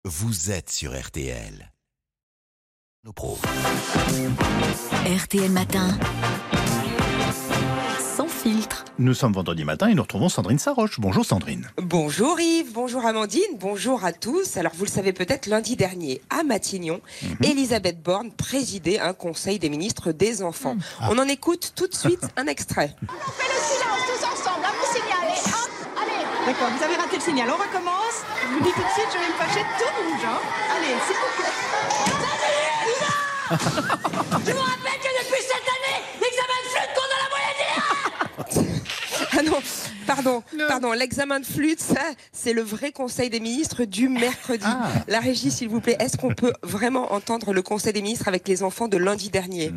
vous êtes sur RTL. Nos pros. RTL Matin, sans filtre. Nous sommes vendredi matin et nous retrouvons Sandrine Saroche. Bonjour Sandrine. Bonjour Yves, bonjour Amandine, bonjour à tous. Alors vous le savez peut-être, lundi dernier à Matignon, Elisabeth Borne présidait un conseil des ministres des enfants. On en écoute tout de suite un extrait. On fait le silence tous ensemble, à mon signal. Et hop, allez. D'accord, vous avez raté le signal, on recommence. Je vous dis tout de suite, je vais me fâcher tout rouge. Hein. Allez, s'il vous plaît. Je vous rappelle que depuis cette année, l'examen de flûte qu'on a la moyenne. Ah non, pardon, l'examen de flûte, ça, c'est le vrai conseil des ministres du mercredi. La régie, s'il vous plaît, est-ce qu'on peut vraiment entendre le conseil des ministres avec les enfants de lundi dernier?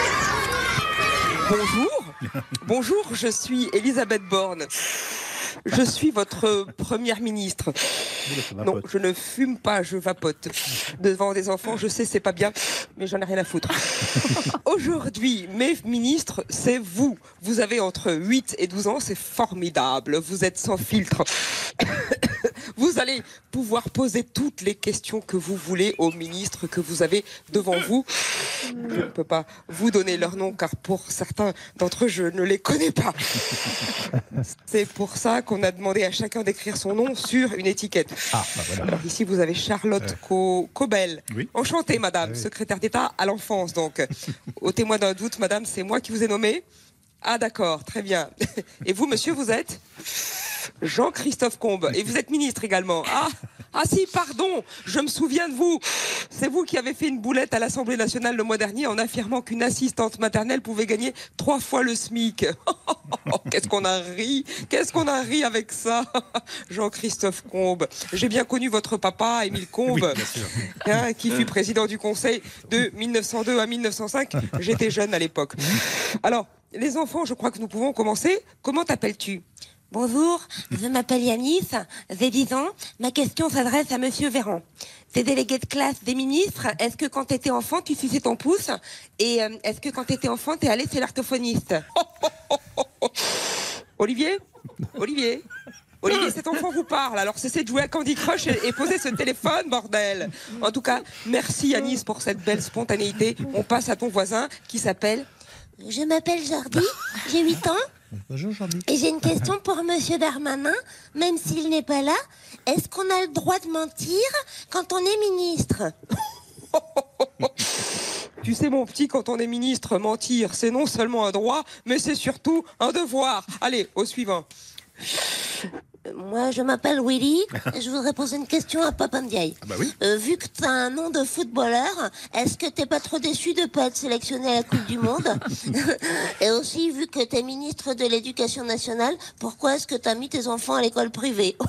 Bonjour, je suis Elisabeth Borne. Je suis votre première ministre. Non, je ne fume pas, je vapote. Devant des enfants, je sais, c'est pas bien, mais j'en ai rien à foutre. Aujourd'hui, mes ministres, c'est vous. Vous avez entre 8 et 12 ans, c'est formidable. Vous êtes sans filtre. Vous allez pouvoir poser toutes les questions que vous voulez aux ministres que vous avez devant vous. Je ne peux pas vous donner leur nom, car pour certains d'entre eux, je ne les connais pas. C'est pour ça qu'on a demandé à chacun d'écrire son nom sur une étiquette. Voilà. Alors ici, vous avez Charlotte Cobel. Oui. Enchantée, madame, secrétaire d'État à l'enfance. Donc, au témoin d'un doute, madame, c'est moi qui vous ai nommé. Ah d'accord, très bien. Et vous, monsieur, vous êtes Jean-Christophe Combes. Et vous êtes ministre également. Ah si, pardon, je me souviens de vous. C'est vous qui avez fait une boulette à l'Assemblée nationale le mois dernier en affirmant qu'une assistante maternelle pouvait gagner 3 fois le SMIC. Qu'est-ce qu'on a ri avec ça. Jean-Christophe Combes. J'ai bien connu votre papa, Émile Combes, qui fut président du Conseil de 1902 à 1905. J'étais jeune à l'époque. Alors, les enfants, je crois que nous pouvons commencer. Comment t'appelles-tu ? Bonjour, je m'appelle Yanis, j'ai 10 ans. Ma question s'adresse à Monsieur Véran. C'est délégué de classe des ministres. Est-ce que quand tu étais enfant, tu suçais ton pouce? Et est-ce que quand tu étais enfant, tu es allé chez l'orthophoniste? Olivier, cet enfant vous parle. Alors cessez de jouer à Candy Crush et posez ce téléphone, bordel. En tout cas, merci Yanis pour cette belle spontanéité. On passe à ton voisin qui s'appelle... Je m'appelle Jordi, j'ai 8 ans. Bonjour Jordi. Et j'ai une question pour Monsieur Darmanin, même s'il n'est pas là. Est-ce qu'on a le droit de mentir quand on est ministre? Tu sais mon petit, quand on est ministre, mentir, c'est non seulement un droit, mais c'est surtout un devoir. Allez, au suivant. Moi, je m'appelle Willy. Je voudrais poser une question à Papa Ndiaye. Oui. Vu que tu as un nom de footballeur, est-ce que t'es pas trop déçu de pas être sélectionné à la Coupe du Monde? Et aussi, vu que tu es ministre de l'Éducation nationale, pourquoi est-ce que tu as mis tes enfants à l'école privée?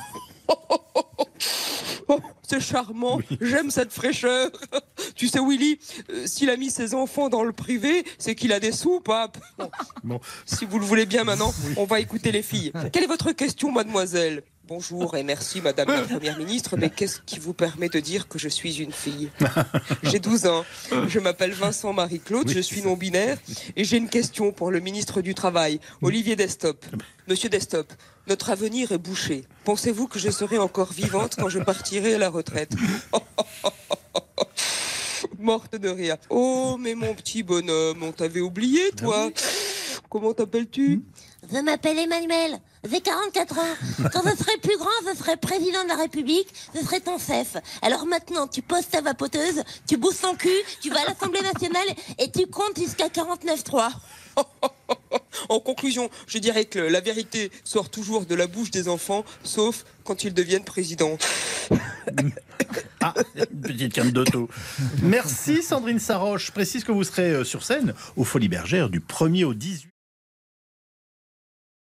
Oh, c'est charmant, j'aime cette fraîcheur. Tu sais Willy, s'il a mis ses enfants dans le privé, c'est qu'il a des sous, pape. Bon. Si vous le voulez bien maintenant, on va écouter les filles. Quelle est votre question, mademoiselle? Bonjour et merci madame la première ministre, mais qu'est-ce qui vous permet de dire que je suis une fille? J'ai 12 ans, je m'appelle Vincent Marie-Claude, je suis non-binaire et j'ai une question pour le ministre du Travail, Olivier Destop. Monsieur Destop, notre avenir est bouché. Pensez-vous que je serai encore vivante quand je partirai à la retraite? Morte de rire. Oh, mais mon petit bonhomme, on t'avait oublié, toi. Comment t'appelles-tu? Je m'appelle Emmanuel, j'ai 44 ans. Quand je serai plus grand, je serai président de la République, je serai ton chef. Alors maintenant, tu poses ta vapoteuse, tu bousses ton cul, tu vas à l'Assemblée nationale et tu comptes jusqu'à 49.3. En conclusion, je dirais que la vérité sort toujours de la bouche des enfants, sauf quand ils deviennent présidents. Une petite canne d'auto. Merci Sandrine Saroche. Je précise que vous serez sur scène aux Folies Bergères du 1er au 18.